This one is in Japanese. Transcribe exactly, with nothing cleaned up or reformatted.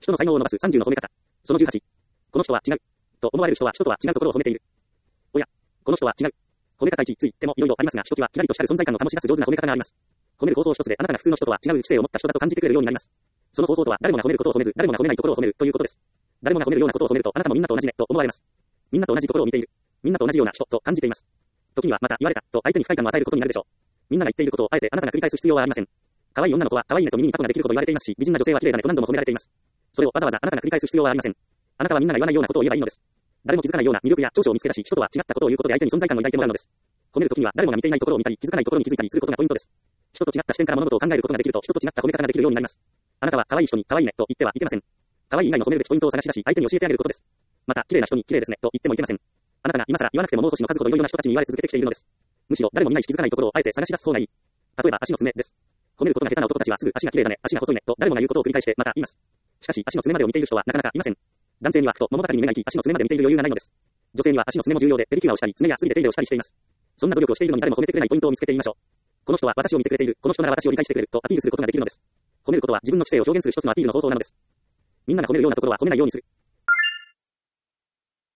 人の才能を伸ばすさんじゅうの褒め方。そのじゅうはち。この人は違う。と思われる人は人とは違うところを褒めている。おや、この人は違う。褒め方いち、ついてもいろいろありますが、ひときわキラリと光る存在感を醸し出す上手な褒め方があります。褒める方法一つであなたが普通の人とは違う知性を持った人だと感じてくれるようになります。その方法とは誰もが褒めることを褒めず、誰もが褒めないところを褒めるということです。誰もが褒めるようなことを褒めるとあなたもみんなと同じねと思われます。みんなと同じところを見ている。みんなと同じような人と感じています。時にはまた言われたと相手に不快感を与えることになるでしょう。みんなが言っていることをあえてあなたが繰り返す必要はありません。可愛い女の子は可愛いねと耳にタコができると言われていますし、美人な女性は綺麗だねと何度も褒められています。それをわざわざあなたが繰り返す必要はありません。あなたはみんなが言わないようなことを言えばいいのです。誰も気づかないような魅力や長所を見つけ出し、人とは違ったことを言うことで相手に存在感を抱いてもらうのです。褒めるときには誰もが見ていないところを見たり、気づかないところに気づいたりすることがポイントです。人と違った視点から物事を考えることができると、人と違った褒め方ができるようになります。あなたは可愛い人に可愛いねと言ってはいけません。可愛い以外の褒めるべきポイントを探し出し、相手に教えてあげることです。また、綺麗な人に綺麗ですねと言ってもいけません。あなたが今更言わなくてももう星の数ほどいろいろな人たちに言われ続けてきているのです。むしろ誰も見ないし気づかないところをあえて探し出す方がいい。例えば足の爪です。褒めることが下手な男たちはすぐ足が綺麗だね、足が細いねと誰もが言うことを繰り返してまた言います。しかし足の爪までを見ている人はなかなかいません。男性にはふと物語に目が行き足の爪まで見ている余裕がないのです。女性には足の爪も重要でペディキュアをしたり爪やすりで手入れをしたりしています。そんな努力をしているのに誰も褒めてくれないポイントを見つけてみましょう。この人は私を見てくれている、この人なら私を理解してくれるとアピールすることができるのです。褒めることは自分の知性を表現する一つのアピールの方法なのです。みんなが褒めるようなところは褒めないようにする。